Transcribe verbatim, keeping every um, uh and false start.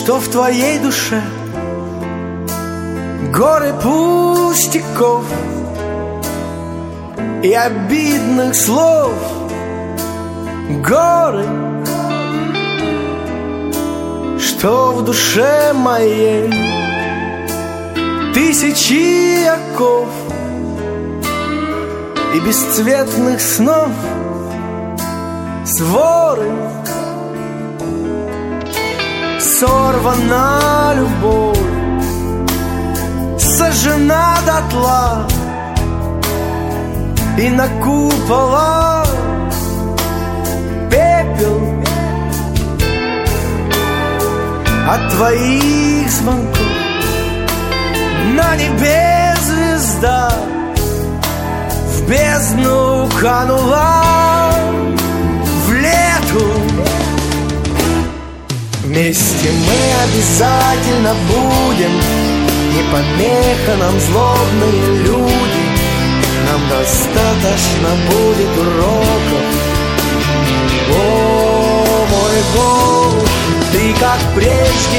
что в твоей душе горы пустяков и обидных слов, горы, что в душе моей тысячи оков и бесцветных снов, своры. Сорвана любовь, сожжена дотла, и на куполах пепел от твоих звонков. На небе звезда в бездну канула, в лету. Вместе мы обязательно будем, не помеха нам злобные люди. Нам достаточно будет уроков. О, мой Бог, ты как прежде